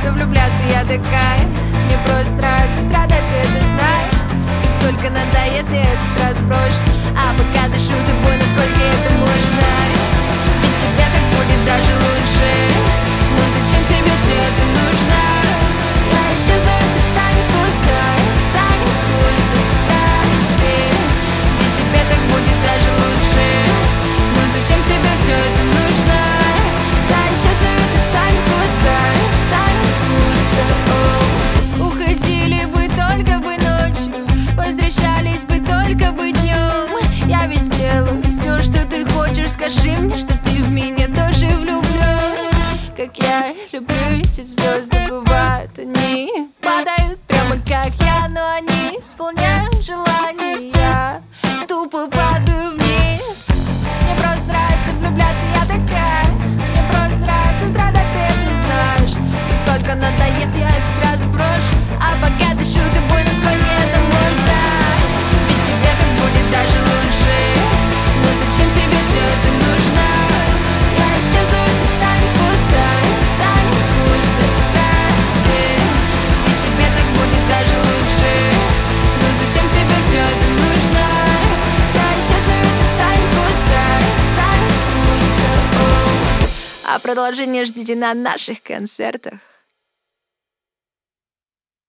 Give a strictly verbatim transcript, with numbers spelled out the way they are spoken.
нравится влюбляться, я такая. Мне просто нравится страдать, ты это знаешь. Как только надоест, я это сразу брошу. А пока дышу тобой, насколько это можно. Ведь тебе так будет даже лучше. Но зачем тебе все это нужно? Я исчезну, и ты станет пусто, станет пусто, прости. Ведь тебе так будет даже лучше. Но зачем тебе все это нужно? Я исчезну, и ты станет пусто, станет пусто. О, уходили бы только бы ночью, возвращались бы только бы днем. Я ведь сделаю все, что ты хочешь. Скажи мне, что ты в меня тоже влюблен. Как я люблю эти звезды, бывают они падают прямо как я, но они исполняют желания. Я тупо падаю вниз. Мне просто нравится влюбляться, я такая. Мне просто нравится страдать, ты это знаешь. Как только надоест, я это сразу брошу. А пока дышу тобой, насколько это можно. Ведь тебе так будет даже лучше. Но зачем тебе все это нужно? Я исчезну, и ты станет пусто, станет пусто, прости. Ведь тебе так будет даже лучше. Но зачем тебе все это нужно? Я исчезну, и ты станет пусто, станет пусто. О. А продолжение ждите на наших концертах.